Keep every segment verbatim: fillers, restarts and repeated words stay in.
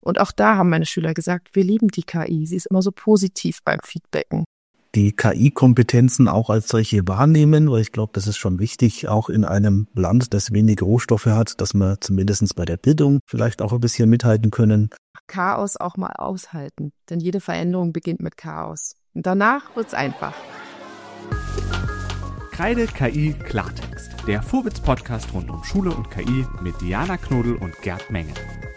Und auch da haben meine Schüler gesagt, wir lieben die K I. Sie ist immer so positiv beim Feedbacken. Die K I-Kompetenzen auch als solche wahrnehmen, weil ich glaube, das ist schon wichtig, auch in einem Land, das wenig Rohstoffe hat, dass wir zumindest bei der Bildung vielleicht auch ein bisschen mithalten können. Chaos auch mal aushalten, denn jede Veränderung beginnt mit Chaos. Und danach wird's einfach. Kreide K I Klartext, der Vowitz-Podcast rund um Schule und K I mit Diana Knodel und Gerd Menge.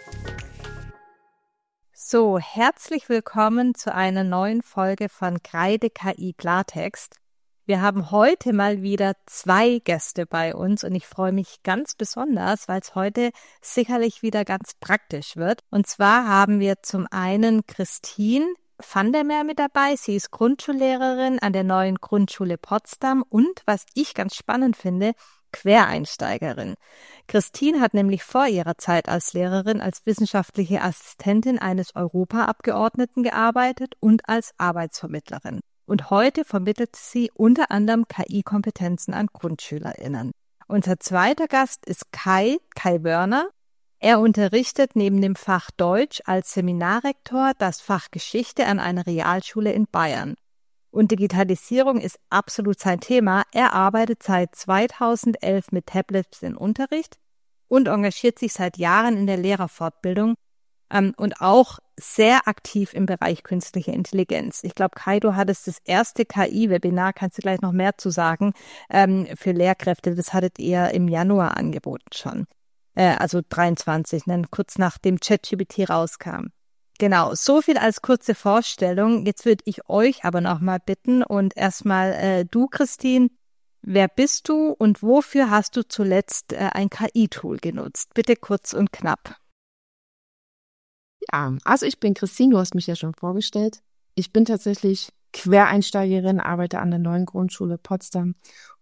So, herzlich willkommen zu einer neuen Folge von Kreide K I Klartext. Wir haben heute mal wieder zwei Gäste bei uns und ich freue mich ganz besonders, weil es heute sicherlich wieder ganz praktisch wird. Und zwar haben wir zum einen Christine van der Meer mit dabei. Sie ist Grundschullehrerin an der neuen Grundschule Potsdam und, was ich ganz spannend finde, Quereinsteigerin. Christine hat nämlich vor ihrer Zeit als Lehrerin als wissenschaftliche Assistentin eines Europaabgeordneten gearbeitet und als Arbeitsvermittlerin. Und heute vermittelt sie unter anderem K I-Kompetenzen an GrundschülerInnen. Unser zweiter Gast ist Kai, Kai Wörner. Er unterrichtet neben dem Fach Deutsch als Seminarrektor das Fach Geschichte an einer Realschule in Bayern. Und Digitalisierung ist absolut sein Thema. Er arbeitet seit zweitausendelf mit Tablets im Unterricht und engagiert sich seit Jahren in der Lehrerfortbildung ähm, und auch sehr aktiv im Bereich künstliche Intelligenz. Ich glaube, Kai, du hattest das erste K I-Webinar, kannst du gleich noch mehr zu sagen, ähm, für Lehrkräfte. Das hattet ihr im Januar angeboten schon, äh, also dreiundzwanzig, ne, kurz nachdem ChatGPT rauskam. Genau, so viel als kurze Vorstellung. Jetzt würde ich euch aber noch mal bitten und erstmal äh, du, Christine, wer bist du und wofür hast du zuletzt äh, ein K I-Tool genutzt? Bitte kurz und knapp. Ja, also ich bin Christine, du hast mich ja schon vorgestellt. Ich bin tatsächlich Quereinsteigerin, arbeite an der neuen Grundschule Potsdam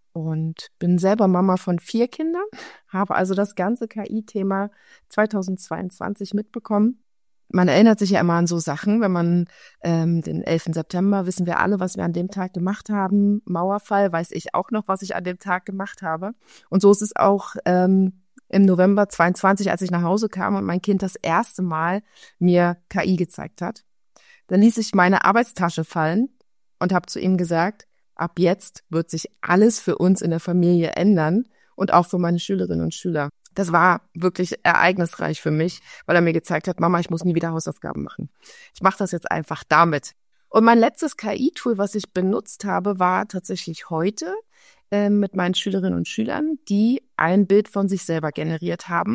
und bin selber Mama von vier Kindern, habe also das ganze K I-Thema zweitausendzweiundzwanzig mitbekommen. Man erinnert sich ja immer an so Sachen, wenn man ähm, den elften September, wissen wir alle, was wir an dem Tag gemacht haben. Mauerfall, weiß ich auch noch, was ich an dem Tag gemacht habe. Und so ist es auch ähm, im November zweiundzwanzig, als ich nach Hause kam und mein Kind das erste Mal mir K I gezeigt hat. Dann ließ ich meine Arbeitstasche fallen und habe zu ihm gesagt, ab jetzt wird sich alles für uns in der Familie ändern und auch für meine Schülerinnen und Schüler. Das war wirklich ereignisreich für mich, weil er mir gezeigt hat, Mama, ich muss nie wieder Hausaufgaben machen. Ich mache das jetzt einfach damit. Und mein letztes K I-Tool, was ich benutzt habe, war tatsächlich heute äh, mit meinen Schülerinnen und Schülern, die ein Bild von sich selber generiert haben,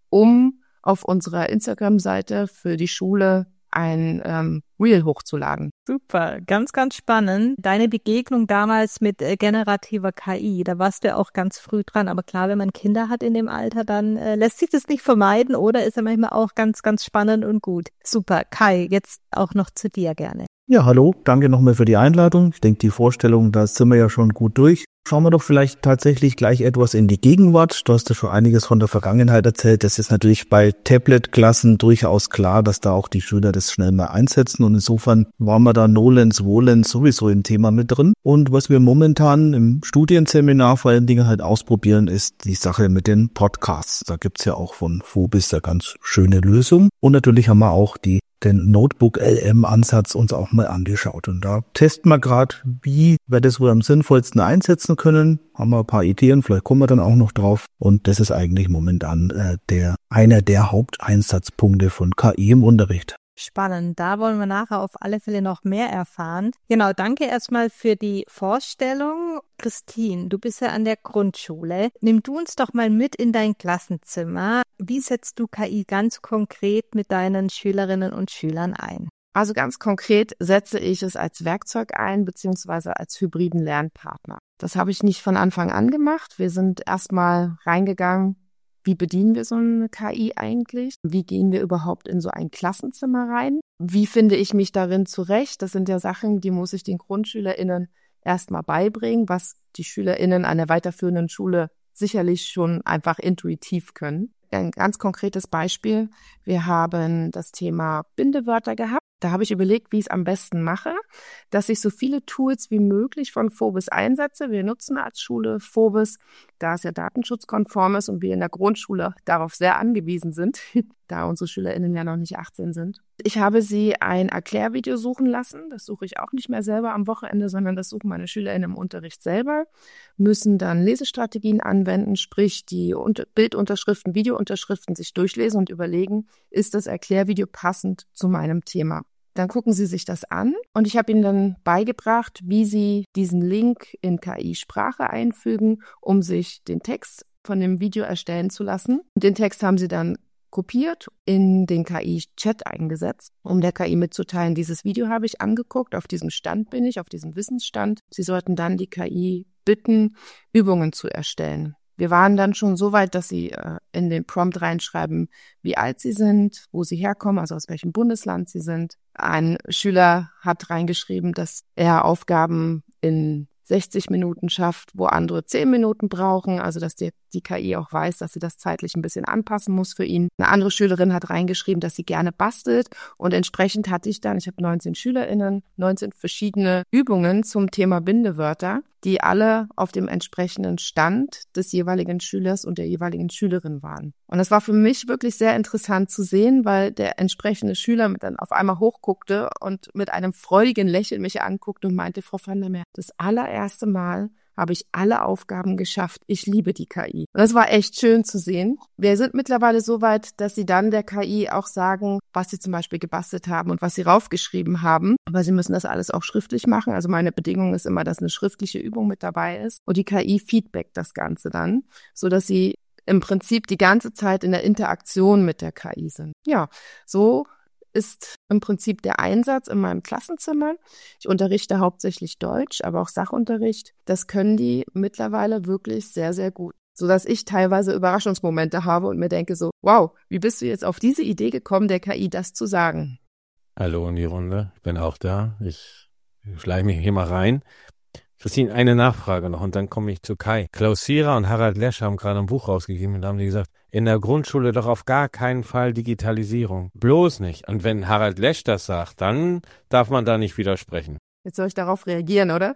um auf unserer Instagram-Seite für die Schule ein ähm, Reel hochzuladen. Super, ganz, ganz spannend. Deine Begegnung damals mit äh, generativer K I, da warst du ja auch ganz früh dran. Aber klar, wenn man Kinder hat in dem Alter, dann äh, lässt sich das nicht vermeiden oder ist ja manchmal auch ganz, ganz spannend und gut. Super, Kai, jetzt auch noch zu dir gerne. Ja, hallo, danke nochmal für die Einladung. Ich denke, die Vorstellung, da sind wir ja schon gut durch. Schauen wir doch vielleicht tatsächlich gleich etwas in die Gegenwart. Du hast ja schon einiges von der Vergangenheit erzählt. Das ist natürlich bei Tablet-Klassen durchaus klar, dass da auch die Schüler das schnell mal einsetzen. Und insofern waren wir da nolens volens sowieso im Thema mit drin. Und was wir momentan im Studienseminar vor allen Dingen halt ausprobieren, ist die Sache mit den Podcasts. Da gibt's ja auch von Phobis eine ganz schöne Lösung. Und natürlich haben wir auch die den Notebook-L M-Ansatz uns auch mal angeschaut. Und da testen wir gerade, wie wir das wohl am sinnvollsten einsetzen können. Haben wir ein paar Ideen, vielleicht kommen wir dann auch noch drauf. Und das ist eigentlich momentan äh, der einer der Haupteinsatzpunkte von K I im Unterricht. Spannend, da wollen wir nachher auf alle Fälle noch mehr erfahren. Genau, danke erstmal für die Vorstellung. Christine, du bist ja an der Grundschule. Nimm du uns doch mal mit in dein Klassenzimmer. Wie setzt du K I ganz konkret mit deinen Schülerinnen und Schülern ein? Also ganz konkret setze ich es als Werkzeug ein, beziehungsweise als hybriden Lernpartner. Das habe ich nicht von Anfang an gemacht. Wir sind erstmal reingegangen, wie bedienen wir so eine K I eigentlich? Wie gehen wir überhaupt in so ein Klassenzimmer rein? Wie finde ich mich darin zurecht? Das sind ja Sachen, die muss ich den GrundschülerInnen erstmal beibringen, was die SchülerInnen an der weiterführenden Schule sicherlich schon einfach intuitiv können. Ein ganz konkretes Beispiel. Wir haben das Thema Bindewörter gehabt. Da habe ich überlegt, wie ich es am besten mache, dass ich so viele Tools wie möglich von Phobis einsetze. Wir nutzen als Schule Phobis da es ja datenschutzkonform ist und wir in der Grundschule darauf sehr angewiesen sind, da unsere SchülerInnen ja noch nicht achtzehn sind. Ich habe sie ein Erklärvideo suchen lassen. Das suche ich auch nicht mehr selber am Wochenende, sondern das suchen meine SchülerInnen im Unterricht selber, müssen dann Lesestrategien anwenden, sprich die Bildunterschriften, Videounterschriften sich durchlesen und überlegen, ist das Erklärvideo passend zu meinem Thema. Dann gucken sie sich das an und ich habe ihnen dann beigebracht, wie sie diesen Link in K I-Sprache einfügen, um sich den Text von dem Video erstellen zu lassen. Und den Text haben sie dann kopiert, in den K I-Chat eingesetzt, um der K I mitzuteilen, dieses Video habe ich angeguckt, auf diesem Stand bin ich, auf diesem Wissensstand. Sie sollten dann die K I bitten, Übungen zu erstellen. Wir waren dann schon so weit, dass sie äh, in den Prompt reinschreiben, wie alt sie sind, wo sie herkommen, also aus welchem Bundesland sie sind. Ein Schüler hat reingeschrieben, dass er Aufgaben in sechzig Minuten schafft, wo andere zehn Minuten brauchen, also dass die, die K I auch weiß, dass sie das zeitlich ein bisschen anpassen muss für ihn. Eine andere Schülerin hat reingeschrieben, dass sie gerne bastelt und entsprechend hatte ich dann, ich habe neunzehn SchülerInnen, neunzehn verschiedene Übungen zum Thema Bindewörter, die alle auf dem entsprechenden Stand des jeweiligen Schülers und der jeweiligen Schülerin waren. Und das war für mich wirklich sehr interessant zu sehen, weil der entsprechende Schüler dann auf einmal hochguckte und mit einem freudigen Lächeln mich anguckte und meinte, Frau van der Meer, das allererste Mal habe ich alle Aufgaben geschafft. Ich liebe die K I. Und das war echt schön zu sehen. Wir sind mittlerweile so weit, dass sie dann der K I auch sagen, was sie zum Beispiel gebastelt haben und was sie raufgeschrieben haben. Aber sie müssen das alles auch schriftlich machen. Also meine Bedingung ist immer, dass eine schriftliche Übung mit dabei ist. Und die K I feedbackt das Ganze dann, sodass sie im Prinzip die ganze Zeit in der Interaktion mit der K I sind. Ja, so ist im Prinzip der Einsatz in meinem Klassenzimmer. Ich unterrichte hauptsächlich Deutsch, aber auch Sachunterricht. Das können die mittlerweile wirklich sehr, sehr gut, sodass ich teilweise Überraschungsmomente habe und mir denke so, wow, wie bist du jetzt auf diese Idee gekommen, der K I das zu sagen? Hallo in die Runde, ich bin auch da. Ich schleiche mich hier mal rein. Christine, eine Nachfrage noch und dann komme ich zu Kai. Klaus Sierer und Harald Lesch haben gerade ein Buch rausgegeben und da haben die gesagt, in der Grundschule doch auf gar keinen Fall Digitalisierung. Bloß nicht. Und wenn Harald Lesch das sagt, dann darf man da nicht widersprechen. Jetzt soll ich darauf reagieren, oder?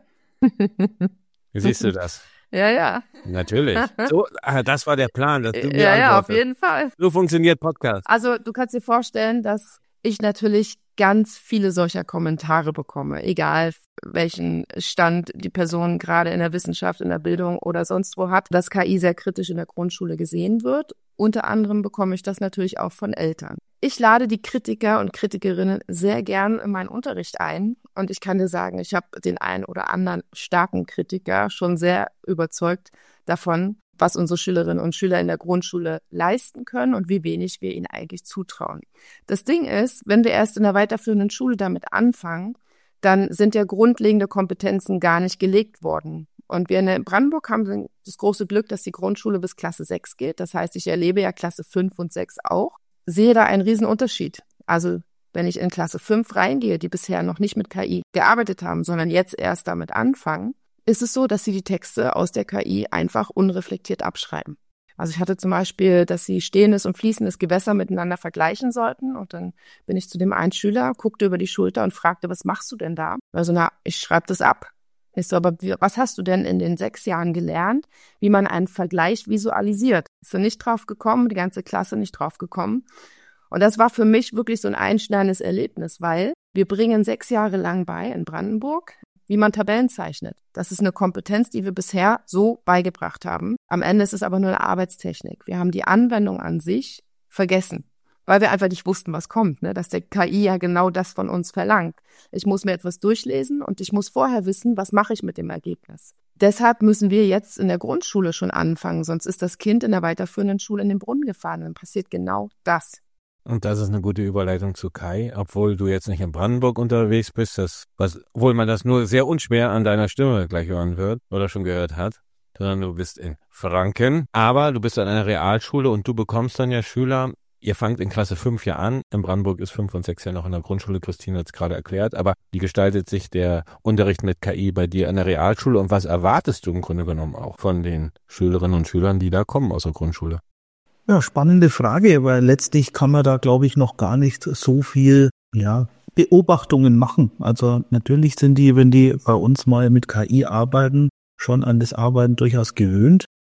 Wie siehst du das? Ja, ja. Natürlich. So, das war der Plan, dass du mir Ja, ja, auf antwortest. jeden Fall. So funktioniert Podcast. Also du kannst dir vorstellen, dass ich natürlich ganz viele solcher Kommentare bekomme, egal welchen Stand die Person gerade in der Wissenschaft, in der Bildung oder sonst wo hat, dass K I sehr kritisch in der Grundschule gesehen wird. Unter anderem bekomme ich das natürlich auch von Eltern. Ich lade die Kritiker und Kritikerinnen sehr gern in meinen Unterricht ein und ich kann dir sagen, ich habe den einen oder anderen starken Kritiker schon sehr überzeugt davon, was unsere Schülerinnen und Schüler in der Grundschule leisten können und wie wenig wir ihnen eigentlich zutrauen. Das Ding ist, wenn wir erst in der weiterführenden Schule damit anfangen, dann sind ja grundlegende Kompetenzen gar nicht gelegt worden. Und wir in Brandenburg haben das große Glück, dass die Grundschule bis Klasse sechs geht. Das heißt, ich erlebe ja Klasse fünf und sechs auch. Sehe da einen riesen Unterschied. Also wenn ich in Klasse fünf reingehe, die bisher noch nicht mit K I gearbeitet haben, sondern jetzt erst damit anfangen, ist es so, dass sie die Texte aus der K I einfach unreflektiert abschreiben. Also ich hatte zum Beispiel, dass sie stehendes und fließendes Gewässer miteinander vergleichen sollten und dann bin ich zu dem einen Schüler, guckte über die Schulter und fragte, was machst du denn da? Also na, ich schreibe das ab. Ich so, aber wie, was hast du denn in den sechs Jahren gelernt, wie man einen Vergleich visualisiert? Ist er nicht drauf gekommen, die ganze Klasse nicht drauf gekommen. Und das war für mich wirklich so ein einschneidendes Erlebnis, weil wir bringen sechs Jahre lang bei in Brandenburg, wie man Tabellen zeichnet. Das ist eine Kompetenz, die wir bisher so beigebracht haben. Am Ende ist es aber nur eine Arbeitstechnik. Wir haben die Anwendung an sich vergessen, weil wir einfach nicht wussten, was kommt, ne? Dass der K I ja genau das von uns verlangt. Ich muss mir etwas durchlesen und ich muss vorher wissen, was mache ich mit dem Ergebnis. Deshalb müssen wir jetzt in der Grundschule schon anfangen, sonst ist das Kind in der weiterführenden Schule in den Brunnen gefahren. Dann passiert genau das. Und das ist eine gute Überleitung zu Kai, obwohl du jetzt nicht in Brandenburg unterwegs bist, das, was, obwohl man das nur sehr unschwer an deiner Stimme gleich hören wird oder schon gehört hat, sondern du bist in Franken, aber du bist an einer Realschule und du bekommst dann ja Schüler, ihr fangt in Klasse fünf ja an, in Brandenburg ist fünf und sechs ja noch in der Grundschule, Christine hat es gerade erklärt, aber wie gestaltet sich der Unterricht mit K I bei dir an der Realschule und was erwartest du im Grunde genommen auch von den Schülerinnen und Schülern, die da kommen aus der Grundschule? Ja, spannende Frage, weil letztlich kann man da, glaube ich, noch gar nicht so viel, ja, Beobachtungen machen. Also natürlich sind die, wenn die bei uns mal mit K I arbeiten, schon an das Arbeiten durchaus gewöhnt.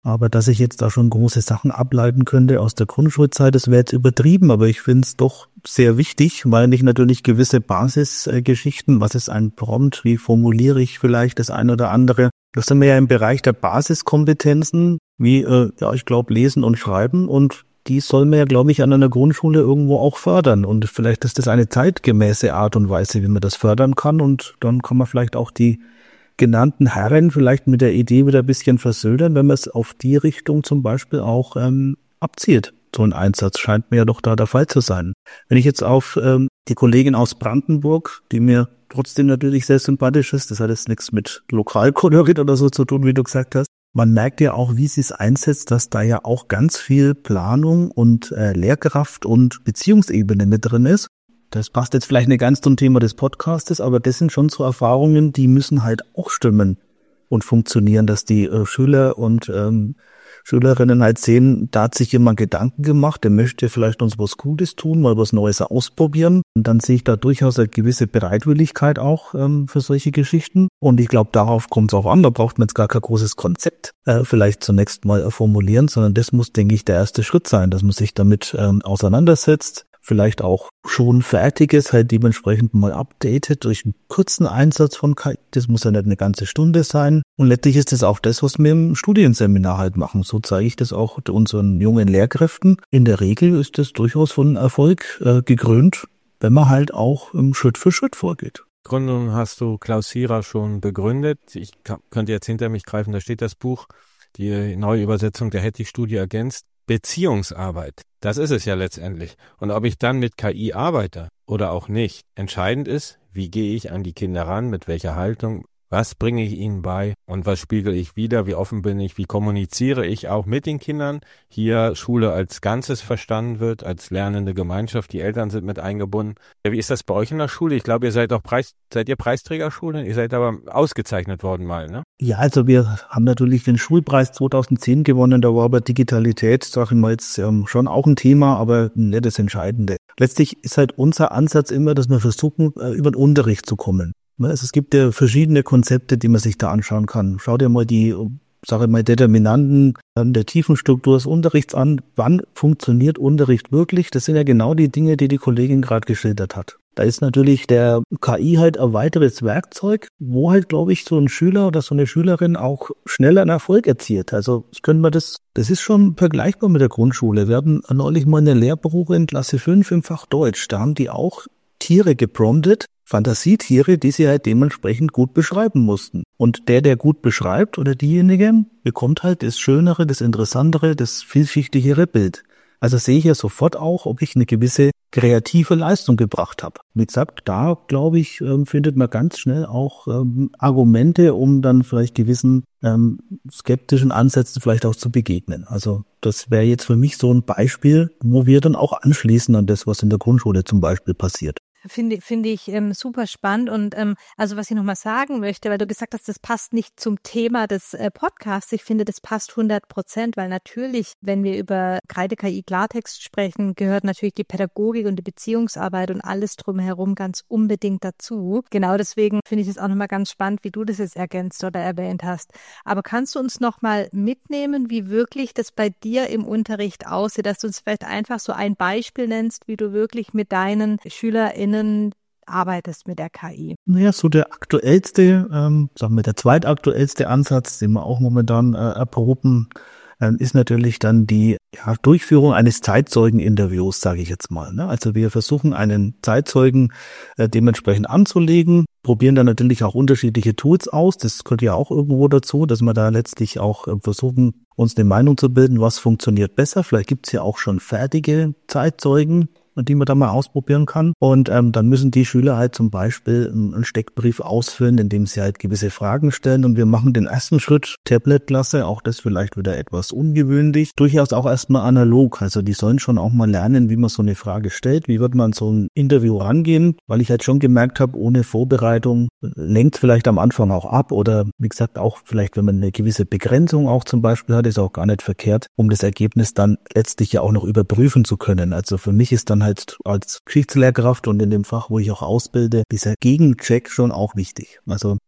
Aber dass ich jetzt da schon große Sachen ableiten könnte aus der Grundschulzeit, das wäre jetzt übertrieben, aber ich finde es doch sehr wichtig, weil ich natürlich gewisse Basisgeschichten, was ist ein Prompt, wie formuliere ich vielleicht das eine oder andere, das sind wir ja im Bereich der Basiskompetenzen, wie, äh, ja, ich glaube, Lesen und Schreiben, und die soll man ja, glaube ich, an einer Grundschule irgendwo auch fördern, und vielleicht ist das eine zeitgemäße Art und Weise, wie man das fördern kann, und dann kann man vielleicht auch die genannten Herren vielleicht mit der Idee wieder ein bisschen versöldern, wenn man es auf die Richtung zum Beispiel auch ähm, abzielt. So ein Einsatz scheint mir ja doch da der Fall zu sein. Wenn ich jetzt auf ähm, die Kollegin aus Brandenburg, die mir trotzdem natürlich sehr sympathisch ist, das hat jetzt nichts mit Lokalkolorit oder so zu tun, wie du gesagt hast. Man merkt ja auch, wie sie es einsetzt, dass da ja auch ganz viel Planung und äh, Lehrkraft und Beziehungsebene mit drin ist. Das passt jetzt vielleicht nicht ganz zum Thema des Podcastes, aber das sind schon so Erfahrungen, die müssen halt auch stimmen und funktionieren, dass die äh, Schüler und ähm, Schülerinnen halt sehen, da hat sich jemand Gedanken gemacht, der möchte vielleicht uns was Gutes tun, mal was Neues ausprobieren. Und dann sehe ich da durchaus eine gewisse Bereitwilligkeit auch ähm, für solche Geschichten. Und ich glaube, darauf kommt es auch an. Da braucht man jetzt gar kein großes Konzept äh, vielleicht zunächst mal äh, formulieren, sondern das muss, denke ich, der erste Schritt sein, dass man sich damit ähm, auseinandersetzt. Vielleicht auch schon Fertiges halt dementsprechend mal updated durch einen kurzen Einsatz von K I. Das muss ja nicht eine ganze Stunde sein. Und letztlich ist das auch das, was wir im Studienseminar halt machen. So zeige ich das auch unseren jungen Lehrkräften. In der Regel ist das durchaus von Erfolg äh, gekrönt, wenn man halt auch ähm, Schritt für Schritt vorgeht. Gründung hast du Klaus Sierer schon begründet. Ich kann, könnte jetzt hinter mich greifen, da steht das Buch, die neue Übersetzung der Hettich-Studie ergänzt. Beziehungsarbeit, das ist es ja letztendlich. Und ob ich dann mit K I arbeite oder auch nicht, entscheidend ist, wie gehe ich an die Kinder ran, mit welcher Haltung, was bringe ich ihnen bei und was spiegel ich wider, wie offen bin ich, wie kommuniziere ich auch mit den Kindern. Hier Schule als Ganzes verstanden wird, als lernende Gemeinschaft, die Eltern sind mit eingebunden. Ja, wie ist das bei euch in der Schule? Ich glaube, ihr seid auch Preis, seid ihr Preisträgerschule? Ihr seid aber ausgezeichnet worden mal, ne? Ja, also wir haben natürlich den Schulpreis zweitausendzehn gewonnen, da war aber Digitalität, sag ich mal jetzt, ähm, schon auch ein Thema, aber nicht das Entscheidende. Letztlich ist halt unser Ansatz immer, dass wir versuchen, äh, über den Unterricht zu kommen. Also es gibt ja verschiedene Konzepte, die man sich da anschauen kann. Schau dir mal die, sage ich mal, Determinanten der tiefen Struktur des Unterrichts an. Wann funktioniert Unterricht wirklich? Das sind ja genau die Dinge, die die Kollegin gerade geschildert hat. Da ist natürlich der K I halt ein weiteres Werkzeug, wo halt, glaube ich, so ein Schüler oder so eine Schülerin auch schneller einen Erfolg erzielt. Also das können wir das, das ist schon vergleichbar mit der Grundschule. Wir hatten neulich mal eine Lehrberufe in Klasse fünf im Fach Deutsch. Da haben die auch Tiere gepromptet, Fantasietiere, die sie halt dementsprechend gut beschreiben mussten. Und der, der gut beschreibt oder diejenige, bekommt halt das schönere, das interessantere, das vielschichtigere Bild. Also sehe ich ja sofort auch, ob ich eine gewisse kreative Leistung gebracht habe. Wie gesagt, da, glaube ich, findet man ganz schnell auch ähm, Argumente, um dann vielleicht gewissen ähm, skeptischen Ansätzen vielleicht auch zu begegnen. Also das wäre jetzt für mich so ein Beispiel, wo wir dann auch anschließen an das, was in der Grundschule zum Beispiel passiert. Finde, finde ich ähm, super spannend und ähm, also was ich nochmal sagen möchte, weil du gesagt hast, das passt nicht zum Thema des äh, Podcasts. Ich finde, das passt hundert Prozent, weil natürlich, wenn wir über Kreide-K I Klartext sprechen, gehört natürlich die Pädagogik und die Beziehungsarbeit und alles drumherum ganz unbedingt dazu. Genau deswegen finde ich es auch nochmal ganz spannend, wie du das jetzt ergänzt oder erwähnt hast. Aber kannst du uns nochmal mitnehmen, wie wirklich das bei dir im Unterricht aussieht, dass du uns vielleicht einfach so ein Beispiel nennst, wie du wirklich mit deinen SchülerInnen arbeitest mit der K I? Naja, so der aktuellste, ähm, sagen wir der zweitaktuellste Ansatz, den wir auch momentan äh, erproben, äh, ist natürlich dann die ja, Durchführung eines Zeitzeugeninterviews, sage ich jetzt mal. Ne? Also wir versuchen einen Zeitzeugen äh, dementsprechend anzulegen, probieren dann natürlich auch unterschiedliche Tools aus. Das gehört ja auch irgendwo dazu, dass wir da letztlich auch äh, versuchen, uns eine Meinung zu bilden, was funktioniert besser. Vielleicht gibt's ja auch schon fertige Zeitzeugen, die man da mal ausprobieren kann. Und ähm, dann müssen die Schüler halt zum Beispiel einen Steckbrief ausfüllen, indem sie halt gewisse Fragen stellen. Und wir machen den ersten Schritt, Tablet-Klasse, auch das vielleicht wieder etwas ungewöhnlich, durchaus auch erstmal analog. Also die sollen schon auch mal lernen, wie man so eine Frage stellt, wie wird man so ein Interview rangehen, weil ich halt schon gemerkt habe, ohne Vorbereitung lenkt vielleicht am Anfang auch ab oder wie gesagt auch vielleicht, wenn man eine gewisse Begrenzung auch zum Beispiel hat, ist auch gar nicht verkehrt, um das Ergebnis dann letztlich ja auch noch überprüfen zu können. Also für mich ist dann halt als Geschichtslehrkraft und in dem Fach, wo ich auch ausbilde, dieser Gegencheck schon auch wichtig. Also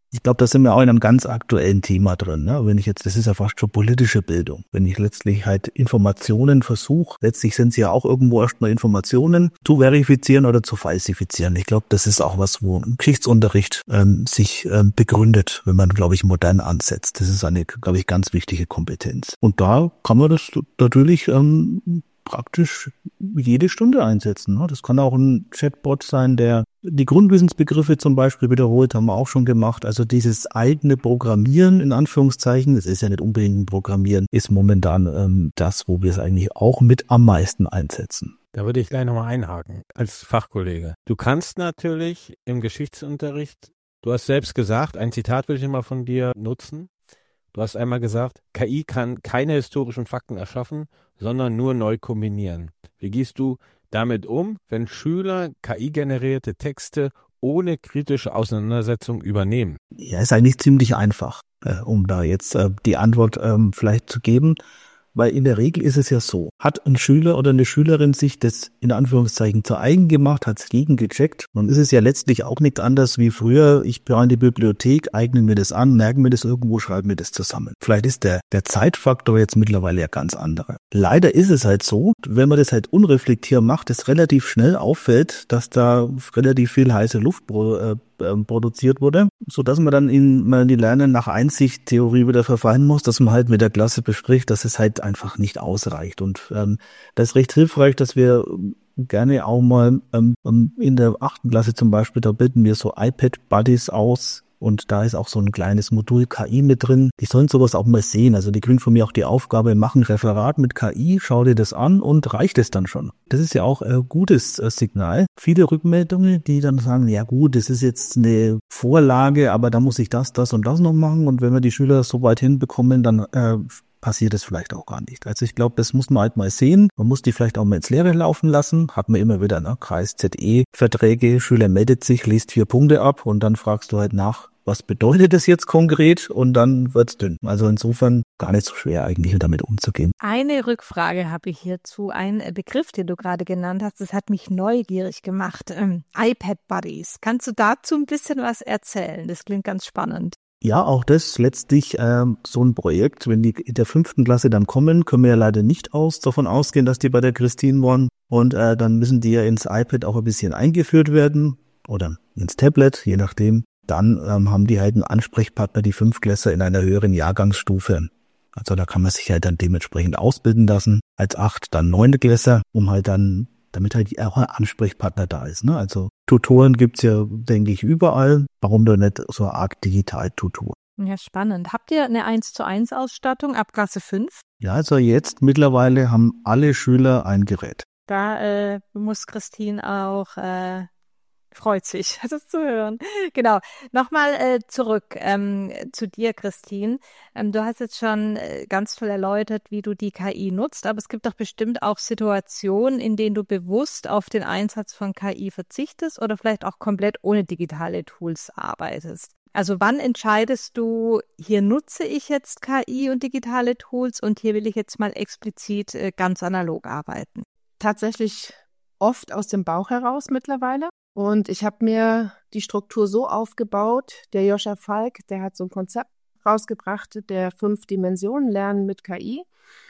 Ich glaube, da sind wir auch in einem ganz aktuellen Thema drin. Ne? Wenn ich jetzt, das ist ja fast schon politische Bildung. Wenn ich letztlich halt Informationen versuche, letztlich sind es ja auch irgendwo erstmal Informationen zu verifizieren oder zu falsifizieren. Ich glaube, das ist auch was, wo im Geschichtsunterricht ähm, sich ähm, begründet, wenn man, glaube ich, modern ansetzt. Das ist eine, glaube ich, ganz wichtige Kompetenz. Und da kann man das natürlich ähm, praktisch jede Stunde einsetzen. Ne? Das kann auch ein Chatbot sein, der die Grundwissensbegriffe zum Beispiel wiederholt, haben wir auch schon gemacht. Also dieses eigene Programmieren, in Anführungszeichen, das ist ja nicht unbedingt ein Programmieren, ist momentan ähm, das, wo wir es eigentlich auch mit am meisten einsetzen. Da würde ich gleich nochmal einhaken, als Fachkollege. Du kannst natürlich im Geschichtsunterricht, du hast selbst gesagt, ein Zitat will ich immer von dir nutzen. Du hast einmal gesagt, K I kann keine historischen Fakten erschaffen, sondern nur neu kombinieren. Wie gehst du damit um, wenn Schüler K I-generierte Texte ohne kritische Auseinandersetzung übernehmen? Ja, ist eigentlich ziemlich einfach, äh, um da jetzt äh, die Antwort ähm, vielleicht zu geben. Weil in der Regel ist es ja so, hat ein Schüler oder eine Schülerin sich das in Anführungszeichen zu eigen gemacht, hat es gegengecheckt, dann ist es ja letztlich auch nichts anderes wie früher, ich bin in die Bibliothek, eigne mir das an, merke mir das irgendwo, schreibe mir das zusammen. Vielleicht ist der, der Zeitfaktor jetzt mittlerweile ja ganz anderer. Leider ist es halt so, wenn man das halt unreflektiert macht, es relativ schnell auffällt, dass da relativ viel heiße Luft pro, äh, produziert wurde, so dass man dann in man die Lernen nach Einsicht-Theorie wieder verfallen muss, dass man halt mit der Klasse bespricht, dass es halt einfach nicht ausreicht. Und ähm, das ist recht hilfreich, dass wir gerne auch mal ähm, in der achten Klasse zum Beispiel, da bilden wir so iPad-Buddies aus. Und da ist auch so ein kleines Modul K I mit drin. Die sollen sowas auch mal sehen. Also die kriegen von mir auch die Aufgabe, mach ein Referat mit K I, schau dir das an und reicht es dann schon. Das ist ja auch ein gutes Signal. Viele Rückmeldungen, die dann sagen, ja gut, das ist jetzt eine Vorlage, aber da muss ich das, das und das noch machen. Und wenn wir die Schüler so weit hinbekommen, dann äh, passiert es vielleicht auch gar nicht. Also ich glaube, das muss man halt mal sehen. Man muss die vielleicht auch mal ins Leere laufen lassen. Hat man immer wieder, ne? Kreis Z E-Verträge, Schüler meldet sich, liest vier Punkte ab und dann fragst du halt nach, was bedeutet das jetzt konkret? Und dann wird's dünn. Also insofern gar nicht so schwer eigentlich damit umzugehen. Eine Rückfrage habe ich hierzu. Ein Begriff, den du gerade genannt hast, das hat mich neugierig gemacht. Ähm, iPad-Buddies. Kannst du dazu ein bisschen was erzählen? Das klingt ganz spannend. Ja, auch das letztlich ähm, so ein Projekt. Wenn die in der fünften Klasse dann kommen, können wir ja leider nicht aus davon ausgehen, dass die bei der Christine waren. Und äh, dann müssen die ja ins iPad auch ein bisschen eingeführt werden oder ins Tablet, je nachdem. Dann ähm, haben die halt einen Ansprechpartner, die Fünftklässler in einer höheren Jahrgangsstufe. Also da kann man sich halt dann dementsprechend ausbilden lassen. Als Acht, dann Neunteklässler, um halt dann, damit halt auch ein Ansprechpartner da ist. Ne? Also Tutoren gibt's ja, denke ich, überall. Warum doch nicht so eine Art Digital-Tutor? Ja, spannend. Habt ihr eine eins zu eins Ausstattung ab Klasse fünf? Ja, also jetzt mittlerweile haben alle Schüler ein Gerät. Da äh, muss Christine auch... Äh Freut sich, das zu hören. Genau. Nochmal äh, zurück ähm, zu dir, Christine. Ähm, du hast jetzt schon äh, ganz toll erläutert, wie du die K I nutzt, aber es gibt doch bestimmt auch Situationen, in denen du bewusst auf den Einsatz von K I verzichtest oder vielleicht auch komplett ohne digitale Tools arbeitest. Also wann entscheidest du, hier nutze ich jetzt K I und digitale Tools und hier will ich jetzt mal explizit äh, ganz analog arbeiten? Tatsächlich oft aus dem Bauch heraus mittlerweile. Und ich habe mir die Struktur so aufgebaut, der Joscha Falk, der hat so ein Konzept rausgebracht, der fünf Dimensionen Lernen mit K I.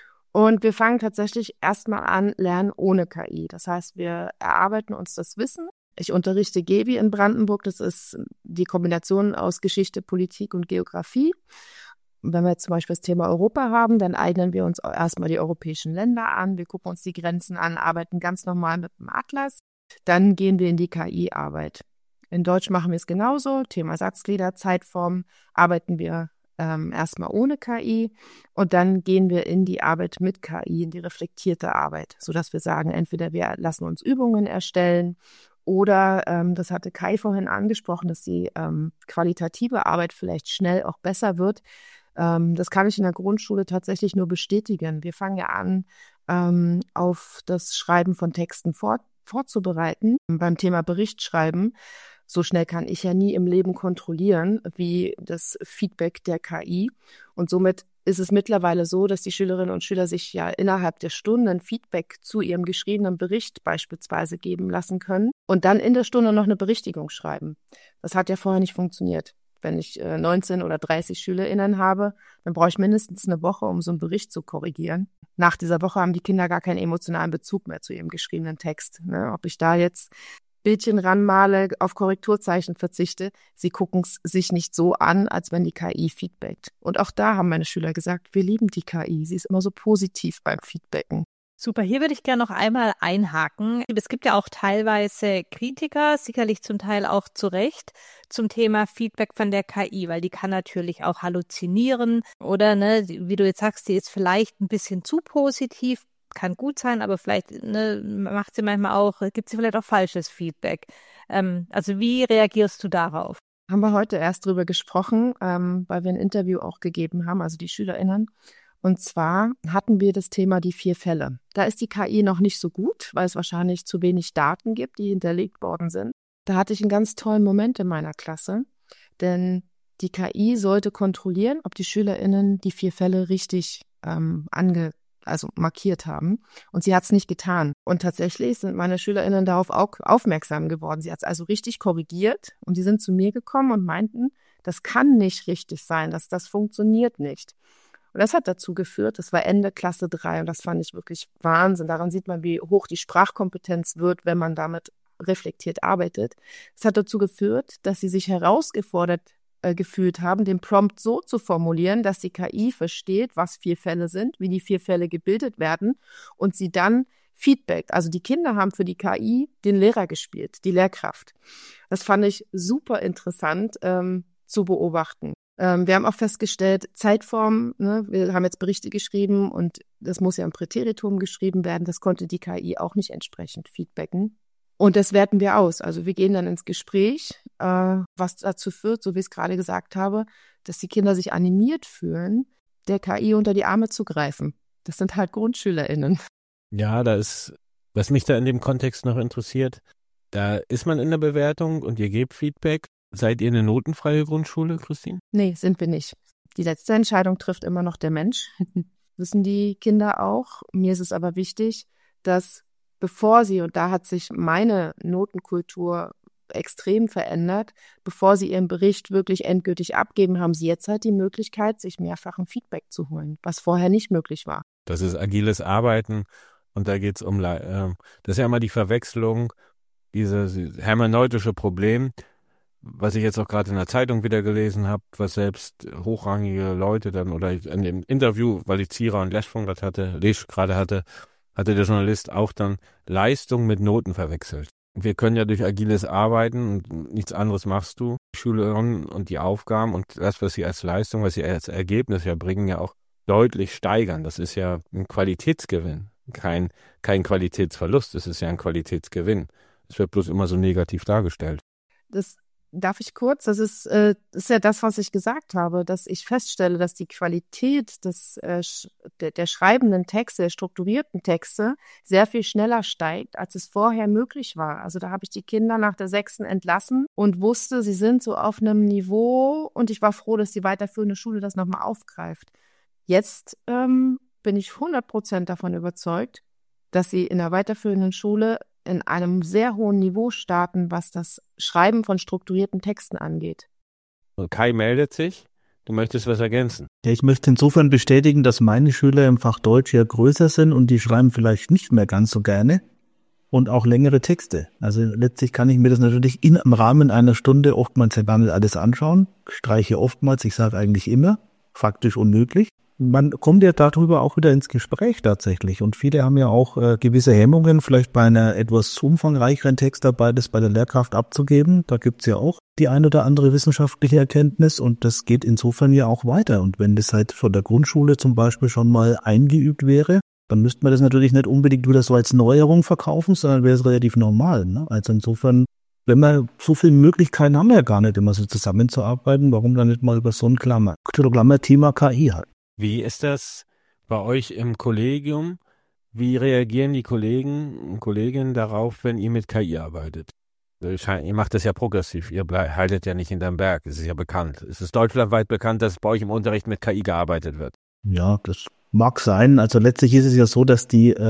Und wir fangen tatsächlich erstmal an, Lernen ohne K I. Das heißt, wir erarbeiten uns das Wissen. Ich unterrichte G E W I in Brandenburg, das ist die Kombination aus Geschichte, Politik und Geografie. Und wenn wir jetzt zum Beispiel das Thema Europa haben, dann eignen wir uns erstmal die europäischen Länder an, wir gucken uns die Grenzen an, arbeiten ganz normal mit dem Atlas. Dann gehen wir in die K I-Arbeit. In Deutsch machen wir es genauso. Thema Satzglieder, Zeitform arbeiten wir ähm, erstmal ohne K I und dann gehen wir in die Arbeit mit K I, in die reflektierte Arbeit, sodass wir sagen, entweder wir lassen uns Übungen erstellen oder, ähm, das hatte Kai vorhin angesprochen, dass die ähm, qualitative Arbeit vielleicht schnell auch besser wird. Ähm, das kann ich in der Grundschule tatsächlich nur bestätigen. Wir fangen ja an, ähm, auf das Schreiben von Texten fort vorzubereiten. Beim Thema Berichtsschreiben, so schnell kann ich ja nie im Leben kontrollieren, wie das Feedback der K I. Und somit ist es mittlerweile so, dass die Schülerinnen und Schüler sich ja innerhalb der Stunde ein Feedback zu ihrem geschriebenen Bericht beispielsweise geben lassen können und dann in der Stunde noch eine Berichtigung schreiben. Das hat ja vorher nicht funktioniert. Wenn ich äh, neunzehn oder dreißig SchülerInnen habe, dann brauche ich mindestens eine Woche, um so einen Bericht zu korrigieren. Nach dieser Woche haben die Kinder gar keinen emotionalen Bezug mehr zu ihrem geschriebenen Text. Ne? Ob ich da jetzt Bildchen ranmale, auf Korrekturzeichen verzichte, sie gucken es sich nicht so an, als wenn die K I feedbackt. Und auch da haben meine Schüler gesagt, wir lieben die K I, sie ist immer so positiv beim Feedbacken. Super, hier würde ich gerne noch einmal einhaken. Es gibt ja auch teilweise Kritiker, sicherlich zum Teil auch zu Recht, zum Thema Feedback von der K I, weil die kann natürlich auch halluzinieren oder, ne, wie du jetzt sagst, die ist vielleicht ein bisschen zu positiv, kann gut sein, aber vielleicht ne, macht sie manchmal auch, gibt sie vielleicht auch falsches Feedback. Ähm, also wie reagierst du darauf? Haben wir heute erst drüber gesprochen, ähm, weil wir ein Interview auch gegeben haben, also die SchülerInnen. Und zwar hatten wir das Thema die vier Fälle. Da ist die K I noch nicht so gut, weil es wahrscheinlich zu wenig Daten gibt, die hinterlegt worden sind. Da hatte ich einen ganz tollen Moment in meiner Klasse, denn die K I sollte kontrollieren, ob die SchülerInnen die vier Fälle richtig ähm, ange, also markiert haben. Und sie hat es nicht getan. Und tatsächlich sind meine SchülerInnen darauf auch aufmerksam geworden. Sie hat es also richtig korrigiert und die sind zu mir gekommen und meinten, das kann nicht richtig sein, dass das funktioniert nicht. Und das hat dazu geführt, das war Ende Klasse drei und das fand ich wirklich Wahnsinn. Daran sieht man, wie hoch die Sprachkompetenz wird, wenn man damit reflektiert arbeitet. Es hat dazu geführt, dass sie sich herausgefordert äh, gefühlt haben, den Prompt so zu formulieren, dass die K I versteht, was vier Fälle sind, wie die vier Fälle gebildet werden und sie dann feedbackt. Also die Kinder haben für die K I den Lehrer gespielt, die Lehrkraft. Das fand ich super interessant ähm, zu beobachten. Wir haben auch festgestellt, Zeitform, ne, wir haben jetzt Berichte geschrieben und das muss ja im Präteritum geschrieben werden, das konnte die K I auch nicht entsprechend feedbacken. Und das werten wir aus. Also wir gehen dann ins Gespräch, äh, was dazu führt, so wie ich es gerade gesagt habe, dass die Kinder sich animiert fühlen, der K I unter die Arme zu greifen. Das sind halt GrundschülerInnen. Ja, da ist, was mich da in dem Kontext noch interessiert, da ist man in der Bewertung und ihr gebt Feedback. Seid ihr eine notenfreie Grundschule, Christine? Nee, sind wir nicht. Die letzte Entscheidung trifft immer noch der Mensch. Wissen die Kinder auch. Mir ist es aber wichtig, dass bevor sie, und da hat sich meine Notenkultur extrem verändert, bevor sie ihren Bericht wirklich endgültig abgeben, haben sie jetzt halt die Möglichkeit, sich mehrfachen Feedback zu holen, was vorher nicht möglich war. Das ist agiles Arbeiten und da geht es um, äh, das ist ja immer die Verwechslung, dieses hermeneutische Problem, was ich jetzt auch gerade in der Zeitung wieder gelesen habe, was selbst hochrangige Leute dann, oder in dem Interview, weil ich Zierer und Leschfunk gerade hatte, Lesch gerade hatte, hatte der Journalist auch dann Leistung mit Noten verwechselt. Wir können ja durch agiles Arbeiten und nichts anderes machst du, die Schülerinnen und die Aufgaben und das, was sie als Leistung, was sie als Ergebnis ja bringen, ja auch deutlich steigern. Das ist ja ein Qualitätsgewinn, kein, kein Qualitätsverlust, es ist ja ein Qualitätsgewinn. Es wird bloß immer so negativ dargestellt. Das Darf ich kurz? Das ist, äh, das ist ja das, was ich gesagt habe, dass ich feststelle, dass die Qualität des, äh, der, der schreibenden Texte, der strukturierten Texte sehr viel schneller steigt, als es vorher möglich war. Also da habe ich die Kinder nach der sechsten entlassen und wusste, sie sind so auf einem Niveau und ich war froh, dass die weiterführende Schule das nochmal aufgreift. Jetzt ähm, bin ich hundert Prozent davon überzeugt, dass sie in der weiterführenden Schule in einem sehr hohen Niveau starten, was das Schreiben von strukturierten Texten angeht. Und Kai meldet sich. Du möchtest was ergänzen? Ja, ich möchte insofern bestätigen, dass meine Schüler im Fach Deutsch ja größer sind und die schreiben vielleicht nicht mehr ganz so gerne und auch längere Texte. Also letztlich kann ich mir das natürlich in, im Rahmen einer Stunde oftmals alles anschauen, streiche oftmals, ich sage eigentlich immer, faktisch unmöglich. Man kommt ja darüber auch wieder ins Gespräch tatsächlich und viele haben ja auch äh, gewisse Hemmungen, vielleicht bei einer etwas umfangreicheren Textarbeit das bei der Lehrkraft abzugeben. Da gibt's ja auch die ein oder andere wissenschaftliche Erkenntnis und das geht insofern ja auch weiter. Und wenn das halt von der Grundschule zum Beispiel schon mal eingeübt wäre, dann müsste man das natürlich nicht unbedingt wieder so als Neuerung verkaufen, sondern wäre es relativ normal. Ne? Also insofern, wenn wir so viele Möglichkeiten haben wir ja gar nicht immer so zusammenzuarbeiten, warum dann nicht mal über so ein Klammer, Klammer-Thema K I halt. Wie ist das bei euch im Kollegium? Wie reagieren die Kollegen und Kolleginnen darauf, wenn ihr mit K I arbeitet? Ihr macht das ja progressiv, ihr haltet ja nicht hinterm Berg, es ist ja bekannt. Es ist deutschlandweit bekannt, dass bei euch im Unterricht mit K I gearbeitet wird. Ja, das mag sein. Also letztlich ist es ja so, dass die äh,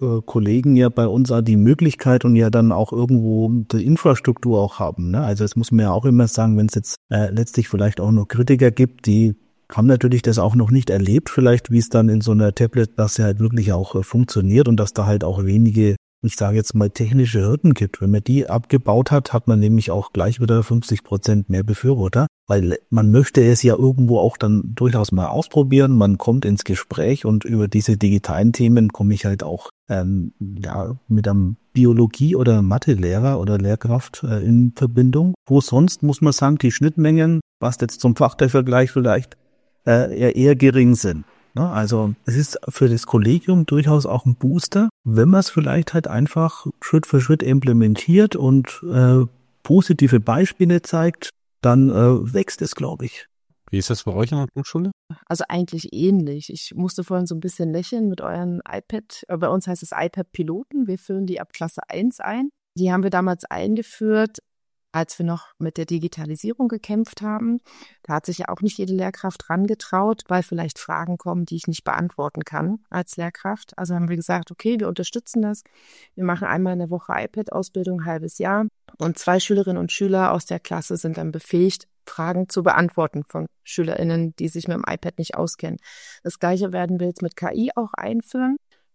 äh, Kollegen ja bei uns auch die Möglichkeit und ja dann auch irgendwo die Infrastruktur auch haben. Ne? Also das muss man ja auch immer sagen, wenn es jetzt äh, letztlich vielleicht auch noch Kritiker gibt, die haben natürlich das auch noch nicht erlebt, vielleicht wie es dann in so einer Tablet, dass ja halt wirklich auch äh, funktioniert und dass da halt auch wenige, ich sage jetzt mal, technische Hürden gibt. Wenn man die abgebaut hat, hat man nämlich auch gleich wieder fünfzig Prozent mehr Befürworter, weil man möchte es ja irgendwo auch dann durchaus mal ausprobieren. Man kommt ins Gespräch und über diese digitalen Themen komme ich halt auch ähm, ja, mit einem Biologie- oder Mathelehrer oder Lehrkraft äh, in Verbindung. Wo sonst, muss man sagen, die Schnittmengen, was jetzt zum Fachvergleich vielleicht, äh, eher, eher gering sind. Also es ist für das Kollegium durchaus auch ein Booster, wenn man es vielleicht halt einfach Schritt für Schritt implementiert und äh, positive Beispiele zeigt, dann äh, wächst es, glaube ich. Wie ist das bei euch in der Grundschule? Also eigentlich ähnlich. Ich musste vorhin so ein bisschen lächeln mit euren iPad. Bei uns heißt es iPad-Piloten. Wir führen die ab Klasse eins ein. Die haben wir damals eingeführt, als wir noch mit der Digitalisierung gekämpft haben. Da hat sich ja auch nicht jede Lehrkraft rangetraut, weil vielleicht Fragen kommen, die ich nicht beantworten kann als Lehrkraft. Also haben wir gesagt, okay, wir unterstützen das. Wir machen einmal in der Woche iPad-Ausbildung, ein halbes Jahr. Und zwei Schülerinnen und Schüler aus der Klasse sind dann befähigt, Fragen zu beantworten von SchülerInnen, die sich mit dem iPad nicht auskennen. Das Gleiche werden wir jetzt mit K I auch einführen.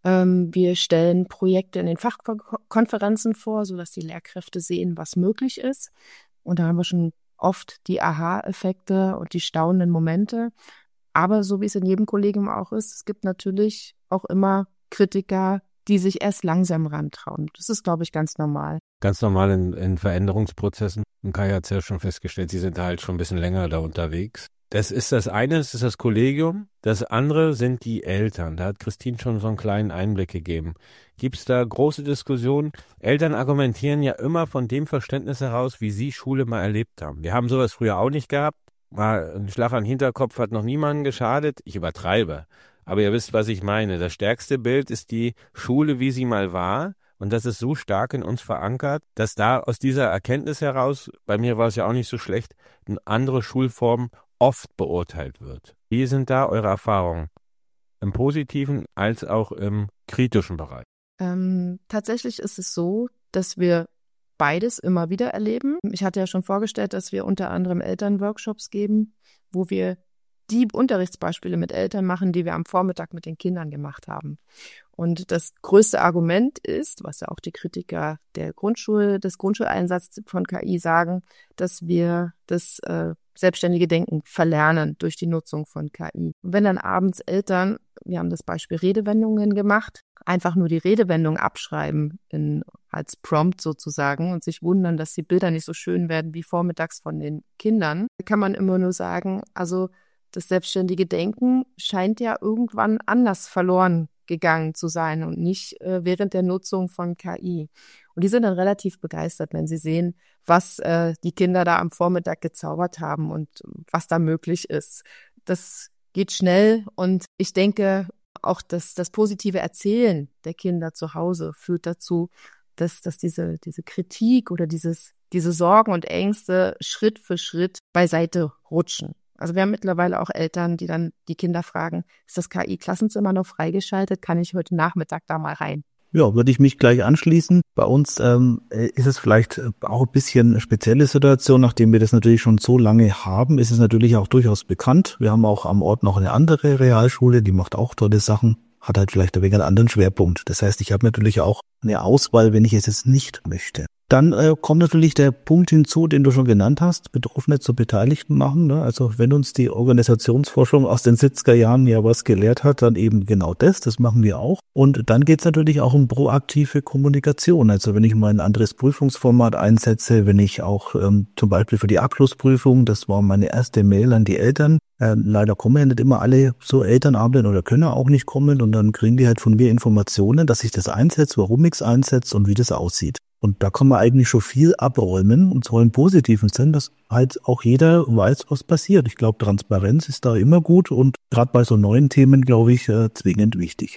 Wir stellen Projekte in den Fachkonferenzen vor, sodass die Lehrkräfte sehen, was möglich ist. Und da haben wir schon oft die Aha-Effekte und die staunenden Momente. Aber so wie es in jedem Kollegium auch ist, es gibt natürlich auch immer Kritiker, die sich erst langsam rantrauen. Das ist, glaube ich, ganz normal. Ganz normal in, in Veränderungsprozessen. Und Kai hat es ja schon festgestellt, Sie sind da halt schon ein bisschen länger da unterwegs. Das ist das eine, das ist das Kollegium. Das andere sind die Eltern. Da hat Christine schon so einen kleinen Einblick gegeben. Gibt es da große Diskussionen? Eltern argumentieren ja immer von dem Verständnis heraus, wie sie Schule mal erlebt haben. Wir haben sowas früher auch nicht gehabt. Mal ein Schlag an den Hinterkopf hat noch niemandem geschadet. Ich übertreibe. Aber ihr wisst, was ich meine. Das stärkste Bild ist die Schule, wie sie mal war. Und das ist so stark in uns verankert, dass da aus dieser Erkenntnis heraus, bei mir war es ja auch nicht so schlecht, eine andere Schulform oft beurteilt wird. Wie sind da eure Erfahrungen? Im positiven als auch im kritischen Bereich? Ähm, tatsächlich ist es so, dass wir beides immer wieder erleben. Ich hatte ja schon vorgestellt, dass wir unter anderem Elternworkshops geben, wo wir die Unterrichtsbeispiele mit Eltern machen, die wir am Vormittag mit den Kindern gemacht haben. Und das größte Argument ist, was ja auch die Kritiker der Grundschule, des Grundschuleinsatzes von K I sagen, dass wir das äh, selbstständige Denken verlernen durch die Nutzung von K I. Und wenn dann abends Eltern, wir haben das Beispiel Redewendungen gemacht, einfach nur die Redewendung abschreiben in, als Prompt sozusagen und sich wundern, dass die Bilder nicht so schön werden wie vormittags von den Kindern, kann man immer nur sagen, also das selbstständige Denken scheint ja irgendwann anders verloren gegangen zu sein und nicht äh, während der Nutzung von K I. Und die sind dann relativ begeistert, wenn sie sehen, was äh, die Kinder da am Vormittag gezaubert haben und was da möglich ist. Das geht schnell und ich denke, auch das, das positive Erzählen der Kinder zu Hause führt dazu, dass, dass diese, diese Kritik oder dieses, diese Sorgen und Ängste Schritt für Schritt beiseite rutschen. Also wir haben mittlerweile auch Eltern, die dann die Kinder fragen, ist das K I-Klassenzimmer noch freigeschaltet? Kann ich heute Nachmittag da mal rein? Ja, würde ich mich gleich anschließen. Bei uns ähm, ist es vielleicht auch ein bisschen eine spezielle Situation, nachdem wir das natürlich schon so lange haben, ist es natürlich auch durchaus bekannt. Wir haben auch am Ort noch eine andere Realschule, die macht auch tolle Sachen, hat halt vielleicht ein wenig einen anderen Schwerpunkt. Das heißt, ich habe natürlich auch eine Auswahl, wenn ich es jetzt nicht möchte. Dann äh, kommt natürlich der Punkt hinzu, den du schon genannt hast, Betroffene zu Beteiligten machen. Ne? Also wenn uns die Organisationsforschung aus den siebziger Jahren ja was gelehrt hat, dann eben genau das, das machen wir auch. Und dann geht es natürlich auch um proaktive Kommunikation. Also wenn ich mal ein anderes Prüfungsformat einsetze, wenn ich auch ähm, zum Beispiel für die Abschlussprüfung, das war meine erste Mail an die Eltern, äh, leider kommen ja nicht immer alle so Elternabend oder können auch nicht kommen und dann kriegen die halt von mir Informationen, dass ich das einsetze, warum ich es einsetze und wie das aussieht. Und da kann man eigentlich schon viel abräumen, und zwar im positiven Sinn, dass halt auch jeder weiß, was passiert. Ich glaube, Transparenz ist da immer gut und gerade bei so neuen Themen, glaube ich, äh, zwingend wichtig.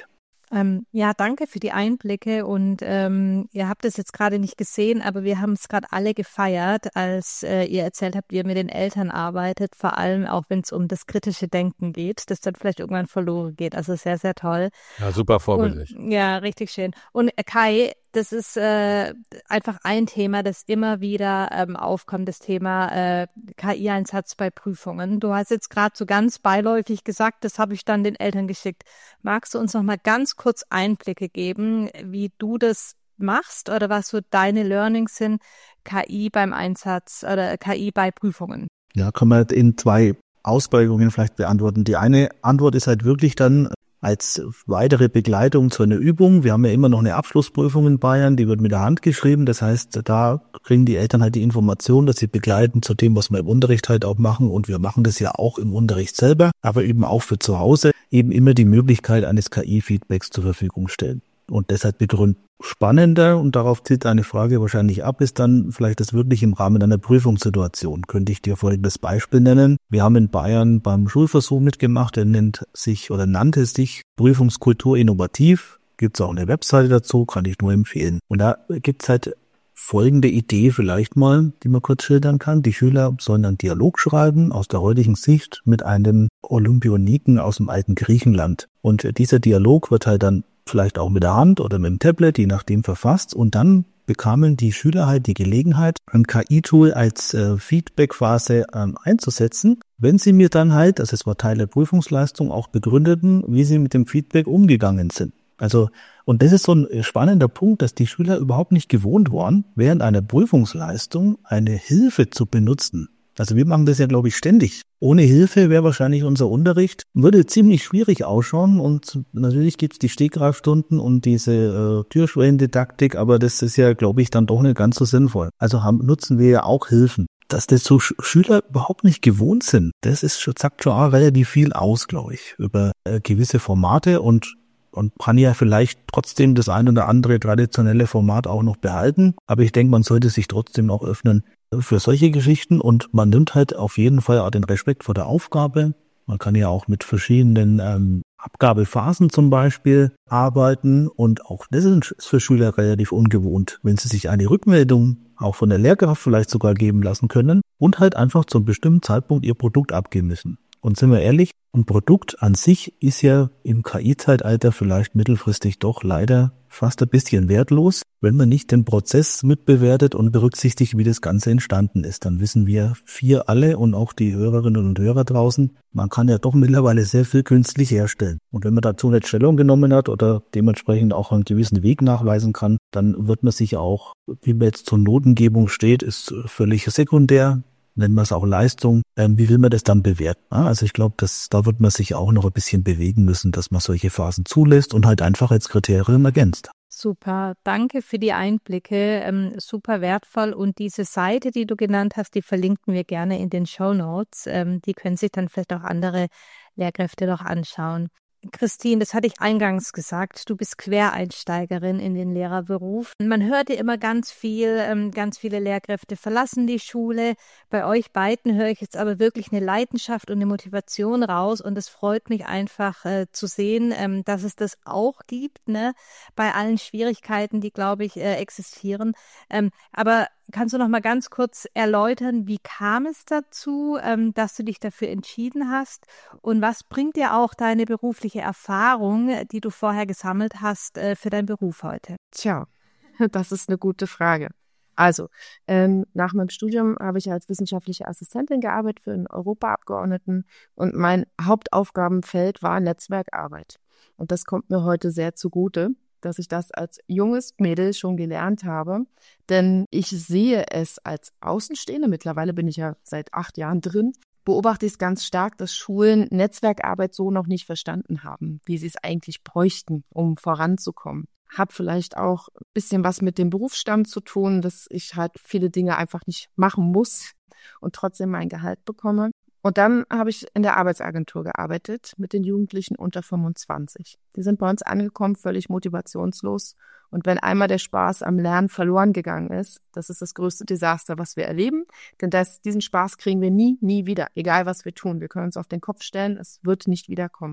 Ähm, ja, danke für die Einblicke und ähm, ihr habt es jetzt gerade nicht gesehen, aber wir haben es gerade alle gefeiert, als äh, ihr erzählt habt, wie ihr mit den Eltern arbeitet, vor allem auch wenn es um das kritische Denken geht, das dann vielleicht irgendwann verloren geht. Also sehr, sehr toll. Ja, super vorbildlich. Und, ja, richtig schön. Und äh, Kai, das ist äh, einfach ein Thema, das immer wieder ähm, aufkommt, das Thema äh, K I-Einsatz bei Prüfungen. Du hast jetzt gerade so ganz beiläufig gesagt, das habe ich dann den Eltern geschickt. Magst du uns noch mal ganz kurz Einblicke geben, wie du das machst oder was so deine Learnings sind, K I beim Einsatz oder K I bei Prüfungen? Ja, kann man in zwei Ausprägungen vielleicht beantworten. Die eine Antwort ist halt wirklich dann als weitere Begleitung zu einer Übung. Wir haben ja immer noch eine Abschlussprüfung in Bayern, die wird mit der Hand geschrieben. Das heißt, da kriegen die Eltern halt die Information, dass sie begleiten zu dem, was wir im Unterricht halt auch machen. Und wir machen das ja auch im Unterricht selber, aber eben auch für zu Hause eben immer die Möglichkeit eines K I-Feedbacks zur Verfügung stellen. Und deshalb begründet spannender, und darauf zielt eine Frage wahrscheinlich ab, ist dann vielleicht das wirklich im Rahmen einer Prüfungssituation. Könnte ich dir folgendes Beispiel nennen. Wir haben in Bayern beim Schulversuch mitgemacht, der nennt sich oder nannte sich Prüfungskultur innovativ. Gibt es auch eine Webseite dazu, kann ich nur empfehlen. Und da gibt es halt folgende Idee vielleicht mal, die man kurz schildern kann. Die Schüler sollen einen Dialog schreiben aus der heutigen Sicht mit einem Olympioniken aus dem alten Griechenland. Und dieser Dialog wird halt dann vielleicht auch mit der Hand oder mit dem Tablet, je nachdem, verfasst. Und dann bekamen die Schüler halt die Gelegenheit, ein K I-Tool als äh, Feedback-Phase ähm, einzusetzen, wenn sie mir dann halt, also es war Teil der Prüfungsleistung, auch begründeten, wie sie mit dem Feedback umgegangen sind. Also, und das ist so ein spannender Punkt, dass die Schüler überhaupt nicht gewohnt waren, während einer Prüfungsleistung eine Hilfe zu benutzen. Also wir machen das ja, glaube ich, ständig. Ohne Hilfe wäre wahrscheinlich unser Unterricht, würde ziemlich schwierig ausschauen, und natürlich gibt es die Stegreifstunden und diese äh, Türschwellendidaktik, aber das ist ja, glaube ich, dann doch nicht ganz so sinnvoll. Also haben, nutzen wir ja auch Hilfen. Dass das so Sch- Schüler überhaupt nicht gewohnt sind, das ist schon, sagt schon auch relativ viel aus, glaube ich, über äh, gewisse Formate, und und kann ja vielleicht trotzdem das ein oder andere traditionelle Format auch noch behalten. Aber ich denke, man sollte sich trotzdem auch öffnen für solche Geschichten, und man nimmt halt auf jeden Fall auch den Respekt vor der Aufgabe. Man kann ja auch mit verschiedenen ähm, Abgabephasen zum Beispiel arbeiten, und auch das ist für Schüler relativ ungewohnt, wenn sie sich eine Rückmeldung auch von der Lehrkraft vielleicht sogar geben lassen können und halt einfach zu einem bestimmten Zeitpunkt ihr Produkt abgeben müssen. Und sind wir ehrlich, ein Produkt an sich ist ja im K I-Zeitalter vielleicht mittelfristig doch leider fast ein bisschen wertlos, wenn man nicht den Prozess mitbewertet und berücksichtigt, wie das Ganze entstanden ist. Dann wissen wir vier alle und auch die Hörerinnen und Hörer draußen, man kann ja doch mittlerweile sehr viel künstlich herstellen. Und wenn man dazu nicht Stellung genommen hat oder dementsprechend auch einen gewissen Weg nachweisen kann, dann wird man sich auch, wie man jetzt zur Notengebung steht, ist völlig sekundär. Nennen wir es auch Leistung. Ähm, wie will man das dann bewerten? Ja, also ich glaube, dass da wird man sich auch noch ein bisschen bewegen müssen, dass man solche Phasen zulässt und halt einfach als Kriterium ergänzt. Super, danke für die Einblicke, ähm, super wertvoll, und diese Seite, die du genannt hast, die verlinken wir gerne in den Shownotes. Ähm, die können sich dann vielleicht auch andere Lehrkräfte noch anschauen. Christine, das hatte ich eingangs gesagt, du bist Quereinsteigerin in den Lehrerberuf. Man hört ja immer ganz viel, ähm, ganz viele Lehrkräfte verlassen die Schule. Bei euch beiden höre ich jetzt aber wirklich eine Leidenschaft und eine Motivation raus, und es freut mich einfach äh, zu sehen, ähm, dass es das auch gibt, ne, bei allen Schwierigkeiten, die, glaube ich, äh, existieren. Ähm, aber kannst du noch mal ganz kurz erläutern, wie kam es dazu, ähm, dass du dich dafür entschieden hast, und was bringt dir auch deine berufliche Erfahrung, die du vorher gesammelt hast, äh, für deinen Beruf heute? Tja, das ist eine gute Frage. Also, ähm, nach meinem Studium habe ich als wissenschaftliche Assistentin gearbeitet für einen Europaabgeordneten, und mein Hauptaufgabenfeld war Netzwerkarbeit. Und das kommt mir heute sehr zugute, dass ich das als junges Mädel schon gelernt habe, denn ich sehe es als Außenstehende, mittlerweile bin ich ja seit acht Jahren drin, beobachte ich es ganz stark, dass Schulen Netzwerkarbeit so noch nicht verstanden haben, wie sie es eigentlich bräuchten, um voranzukommen. Hat vielleicht auch ein bisschen was mit dem Berufsstand zu tun, dass ich halt viele Dinge einfach nicht machen muss und trotzdem mein Gehalt bekomme. Und dann habe ich in der Arbeitsagentur gearbeitet mit den Jugendlichen unter fünfundzwanzig. Die sind bei uns angekommen, völlig motivationslos. Und wenn einmal der Spaß am Lernen verloren gegangen ist, das ist das größte Desaster, was wir erleben. Denn das, diesen Spaß kriegen wir nie, nie wieder, egal was wir tun. Wir können uns auf den Kopf stellen, es wird nicht wiederkommen.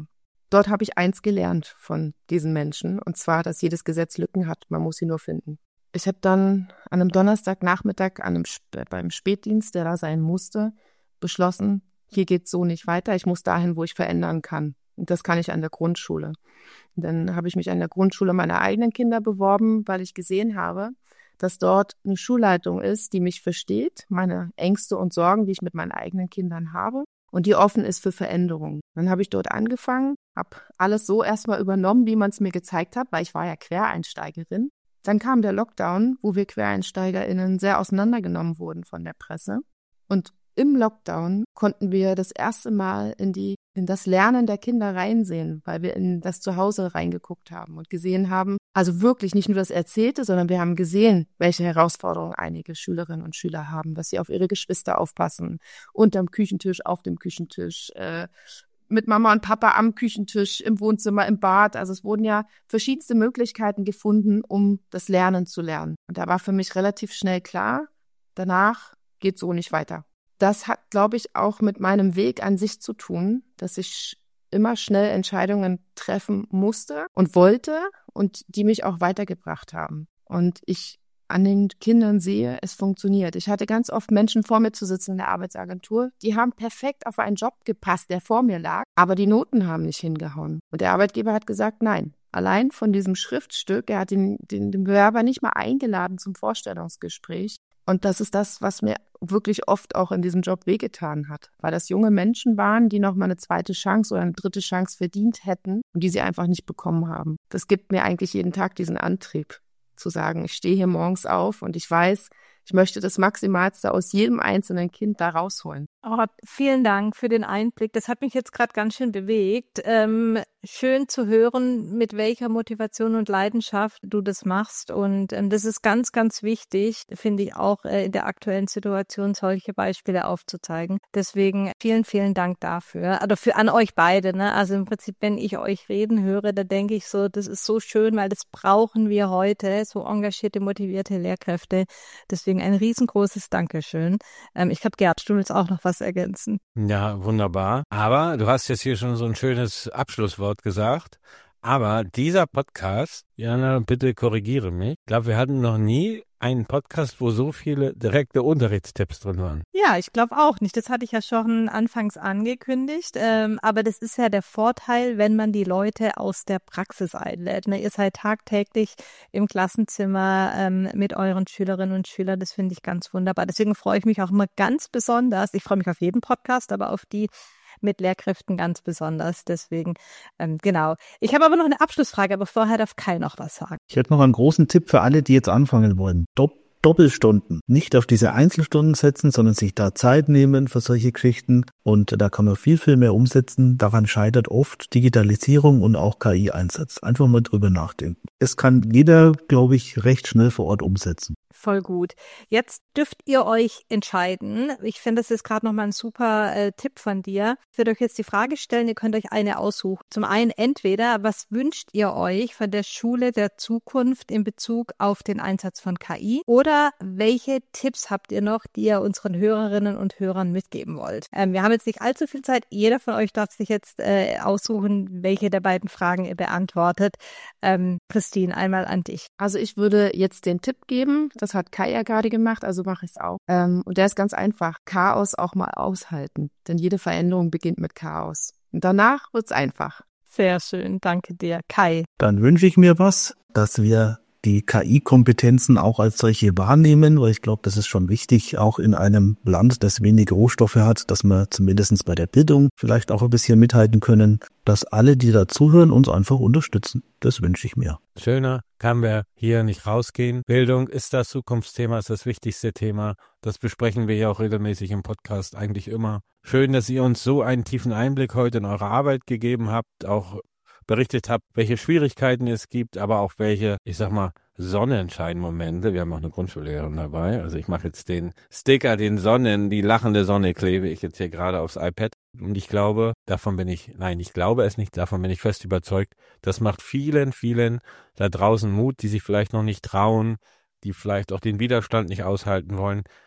dort habe ich eins gelernt von diesen Menschen, und zwar, dass jedes Gesetz Lücken hat, man muss sie nur finden. Ich habe dann an einem Donnerstagnachmittag an einem, beim Spätdienst, der da sein musste, beschlossen, hier geht's so nicht weiter, ich muss dahin, wo ich verändern kann. Und das kann ich an der Grundschule. Und dann habe ich mich an der Grundschule meiner eigenen Kinder beworben, weil ich gesehen habe, dass dort eine Schulleitung ist, die mich versteht, meine Ängste und Sorgen, die ich mit meinen eigenen Kindern habe, und die offen ist für Veränderungen. Dann habe ich dort angefangen, habe alles so erstmal übernommen, wie man es mir gezeigt hat, weil ich war ja Quereinsteigerin. Dann kam der Lockdown, wo wir QuereinsteigerInnen sehr auseinandergenommen wurden von der Presse. Und im Lockdown konnten wir das erste Mal in die in das Lernen der Kinder reinsehen, weil wir in das Zuhause reingeguckt haben und gesehen haben, also wirklich nicht nur das Erzählte, sondern wir haben gesehen, welche Herausforderungen einige Schülerinnen und Schüler haben, dass sie auf ihre Geschwister aufpassen, unterm Küchentisch, auf dem Küchentisch, äh, mit Mama und Papa am Küchentisch, im Wohnzimmer, im Bad. Also es wurden ja verschiedenste Möglichkeiten gefunden, um das Lernen zu lernen. Und da war für mich relativ schnell klar, danach geht so nicht weiter. Das hat, glaube ich, auch mit meinem Weg an sich zu tun, dass ich immer schnell Entscheidungen treffen musste und wollte und die mich auch weitergebracht haben. Und ich an den Kindern sehe, es funktioniert. Ich hatte ganz oft Menschen vor mir zu sitzen in der Arbeitsagentur, die haben perfekt auf einen Job gepasst, der vor mir lag, aber die Noten haben nicht hingehauen. Und der Arbeitgeber hat gesagt, nein, allein von diesem Schriftstück, er hat den, den, den Bewerber nicht mal eingeladen zum Vorstellungsgespräch. Und das ist das, was mir wirklich oft auch in diesem Job wehgetan hat, weil das junge Menschen waren, die noch mal eine zweite Chance oder eine dritte Chance verdient hätten und die sie einfach nicht bekommen haben. Das gibt mir eigentlich jeden Tag diesen Antrieb, zu sagen, ich stehe hier morgens auf und ich weiß, ich möchte das Maximalste aus jedem einzelnen Kind da rausholen. Oh, vielen Dank für den Einblick. Das hat mich jetzt gerade ganz schön bewegt. Ähm, schön zu hören, mit welcher Motivation und Leidenschaft du das machst. Und ähm, das ist ganz, ganz wichtig, finde ich auch äh, in der aktuellen Situation, solche Beispiele aufzuzeigen. Deswegen vielen, vielen Dank dafür. Also für an euch beide. Ne? Also im Prinzip, wenn ich euch reden höre, da denke ich so, das ist so schön, weil das brauchen wir heute, so engagierte, motivierte Lehrkräfte. Deswegen ein riesengroßes Dankeschön. Ähm, ich glaube, Gerd, du willst auch noch was ergänzen. Ja, wunderbar. Aber du hast jetzt hier schon so ein schönes Abschlusswort gesagt. Aber dieser Podcast, Jana, bitte korrigiere mich. Ich glaube, wir hatten noch nie einen Podcast, wo so viele direkte Unterrichtstipps drin waren. Ja, ich glaube auch nicht. Das hatte ich ja schon anfangs angekündigt. Ähm, aber das ist ja der Vorteil, wenn man die Leute aus der Praxis einlädt. Ne? Ihr seid tagtäglich im Klassenzimmer ähm, mit euren Schülerinnen und Schülern. Das finde ich ganz wunderbar. Deswegen freue ich mich auch immer ganz besonders. Ich freue mich auf jeden Podcast, aber auf die mit Lehrkräften ganz besonders. Deswegen, ähm, genau. Ich habe aber noch eine Abschlussfrage, aber vorher darf Kai noch was sagen. Ich hätte noch einen großen Tipp für alle, die jetzt anfangen wollen. Dopp- Doppelstunden. Nicht auf diese Einzelstunden setzen, sondern sich da Zeit nehmen für solche Geschichten. Und da kann man viel, viel mehr umsetzen. Daran scheitert oft Digitalisierung und auch K I-Einsatz. Einfach mal drüber nachdenken. Es kann jeder, glaube ich, recht schnell vor Ort umsetzen. Voll gut. Jetzt dürft ihr euch entscheiden. Ich finde, das ist gerade nochmal ein super äh, Tipp von dir. Ich würde euch jetzt die Frage stellen, ihr könnt euch eine aussuchen. Zum einen entweder, was wünscht ihr euch von der Schule der Zukunft in Bezug auf den Einsatz von K I? Oder welche Tipps habt ihr noch, die ihr unseren Hörerinnen und Hörern mitgeben wollt? Ähm, wir haben jetzt nicht allzu viel Zeit. Jeder von euch darf sich jetzt äh, aussuchen, welche der beiden Fragen ihr beantwortet. Ähm, Christine, einmal an dich. Also ich würde jetzt den Tipp geben, das hat Kai ja gerade gemacht, also mache ich es auch. Ähm, und der ist ganz einfach, Chaos auch mal aushalten, denn jede Veränderung beginnt mit Chaos. Und danach wird's einfach. Sehr schön, danke dir. Kai. Dann wünsche ich mir was, dass wir die K I-Kompetenzen auch als solche wahrnehmen, weil ich glaube, das ist schon wichtig, auch in einem Land, das wenig Rohstoffe hat, dass wir zumindest bei der Bildung vielleicht auch ein bisschen mithalten können, dass alle, die da zuhören, uns einfach unterstützen. Das wünsche ich mir. Schöner kann wir hier nicht rausgehen. Bildung ist das Zukunftsthema, ist das wichtigste Thema. Das besprechen wir ja auch regelmäßig im Podcast eigentlich immer. Schön, dass ihr uns so einen tiefen Einblick heute in eure Arbeit gegeben habt, auch berichtet habt, welche Schwierigkeiten es gibt, aber auch welche, ich sag mal, Sonnenscheinmomente. Wir haben auch eine Grundschullehrerin dabei. Also ich mache jetzt den Sticker, den Sonnen, die lachende Sonne klebe ich jetzt hier gerade aufs iPad. Und ich glaube, davon bin ich, nein, ich glaube es nicht, davon bin ich fest überzeugt. Das macht vielen, vielen da draußen Mut, die sich vielleicht noch nicht trauen, die vielleicht auch den Widerstand nicht aushalten wollen.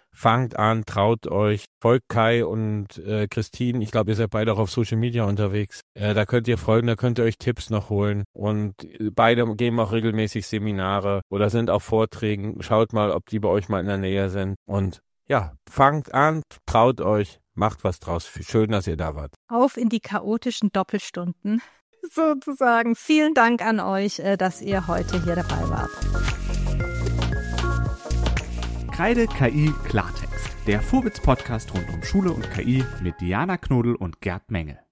fangt an, traut euch, folgt Kai und äh, Christine. Ich glaube, ihr seid beide auch auf Social Media unterwegs. Äh, da könnt ihr folgen, da könnt ihr euch Tipps noch holen. Und beide geben auch regelmäßig Seminare oder sind auf Vorträgen. Schaut mal, ob die bei euch mal in der Nähe sind. Und ja, fangt an, traut euch, macht was draus. Schön, dass ihr da wart. Auf in die chaotischen Doppelstunden. Sozusagen. Vielen Dank an euch, dass ihr heute hier dabei wart. Kreide K I Klartext, der Vorwitz-Podcast rund um Schule und K I mit Diana Knodel und Gerd Mengel.